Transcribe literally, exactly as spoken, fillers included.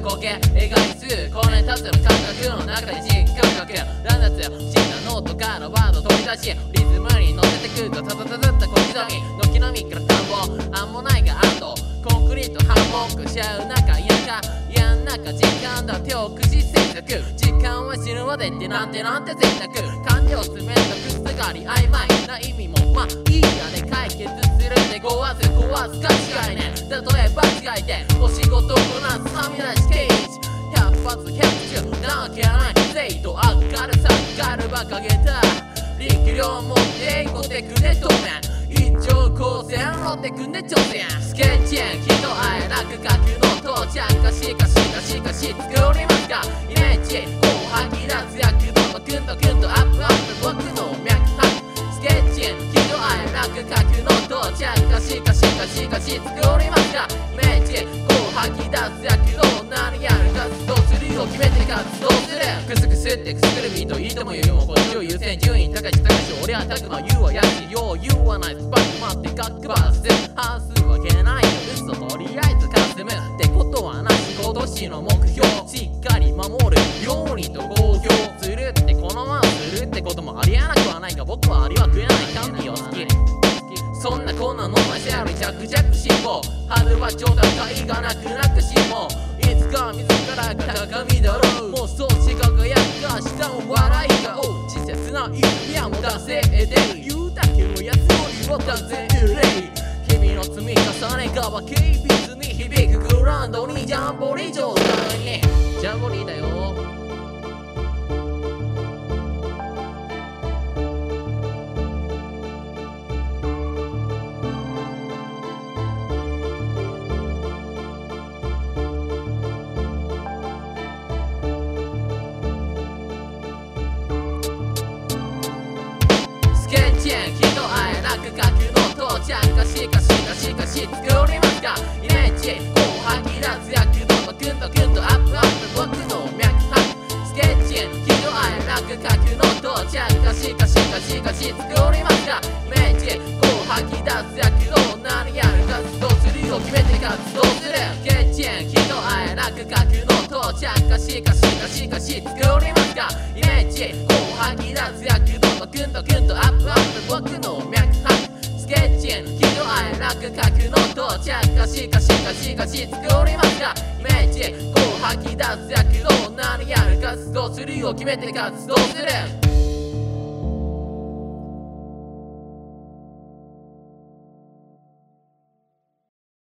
光景描きすこねたつの感覚の中に新感覚乱雑不審なノートからワード取り出しリズムに乗せてくるとタタタタタ小刻み軒並みから田んぼあんもないがあとコンクリート反目しちゃう中田舎やん中時間だ手を駆使選択時間は死ぬまでってなんてなんて選択感情詰めたくすがり曖昧な意味もまあいいやで解決するって壊す壊すか違いね例えば違いでお仕事こなすはみ出し刑事百発百中なわけない精度明るさガルバかけた力量持っていこてくれ当面一丁光線ロテクで挑戦スケッチン喜怒哀楽書くの到着かしかしかしかし作りますかイメージこう吐き出す躍動くんとくんとアップアップ僕の脈拍スケッチン喜怒哀楽書くの到着かしかしかしかし作りますかイメージこう吐き出す躍動何やる活動するを決めて活動するクスクスってくすぐるビートいいともよりもこっちを優先順位高いし高いし俺はたくま言うはやしよう言わないスパッと待ってかっくばす半数わけないよ嘘とりあえずかすむってことはなし今年の目標しっかり守るようにと公表するってこのままするってこともありえなくはないが僕はありは食えないキャンディーを好きそんなこんなのましゃり着々進歩春は長段階がなくなくしもいつか自らが鏡だろうもうそうし輝くか下も笑いがおう稚拙な意味はもう惰性で言うだけのやつよりも断然憂い日々の積み重ねがは軽蔑に響くグラウンドにジャンボリ状態にジャンボリだよ喜怒哀楽書くの到着かしかしかしかし作りますかイメージこう吐き出す躍動とくんとくんとアップアップ僕の脈拍スケッチン喜怒哀楽書くの到着かしかしかしかし作りますかイメージこう吐き出す躍動何やる活動するを決めて活動するスケッチン喜怒哀楽書くの到着かしかしかしかし作りますかイメージこう吐き出す躍動とくんとくんとアップアップ僕の脈拍スケッチン喜怒哀楽書くの到着かしかしかしかし作りますかイメージこう吐き出す躍動何やる活動するを決めて活動する